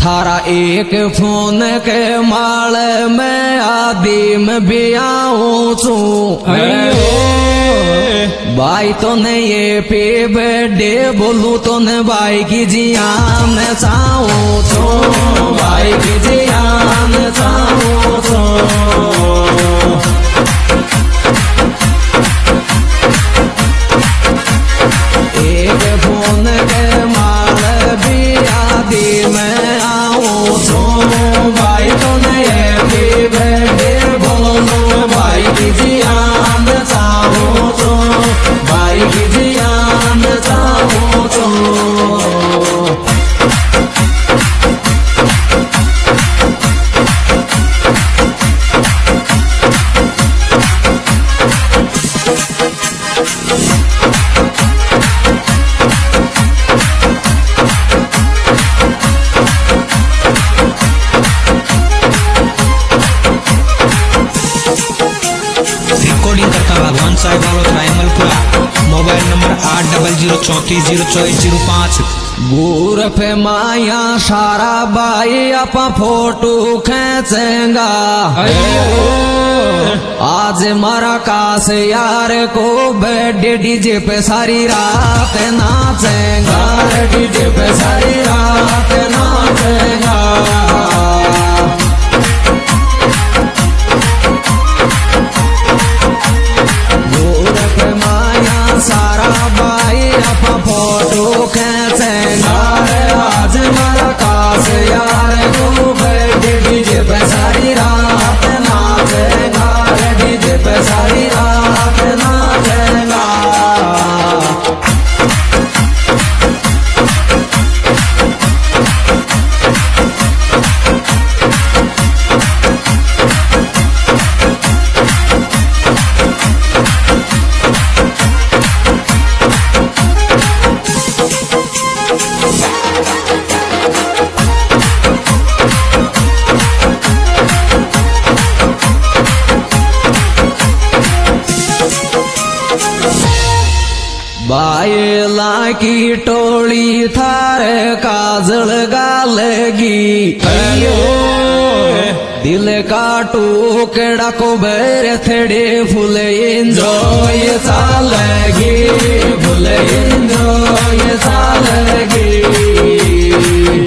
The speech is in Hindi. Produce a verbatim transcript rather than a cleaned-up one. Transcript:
थारा एक फोन के माल में आदि में भी आऊं छू भाई तो ने ये पे बर्थडे बोलू तो ने भाई की जियान चाहूं छू भाई की जियान चाहूं छू एक फोन के माल भी आदि में आऊं छू भाई तो ने ये पे बर्थडे बोलू भाई की जियान चाहूं छू भाई की जियान चाहूं छू रिकॉर्डिंग करता भगवान साहब वालों रायमलपुरा। मोबाइल नंबर आठ डबल जीरो चौंतीस जीरो चौबीस जीरो पाँच। गुर पे माया सारा बाई आपा फोटो खींचेगा आज मारा काश यार को बर्थडे डीजे पे सारी रात नाचेगा डीजे पे सारी रात नाचेगा सारा भाई अपा फोटो खींचेगा आज मारा काश यार को बर्थडे डीजे पे सारी रात नाचेगा डीजे पे सारी रात नाचेगा बायला की टोली थारे काजल गालगी दिल का टुकड़ा को बेर थेड़े फुल एंजॉय सालगी फुल एंजॉय सालगी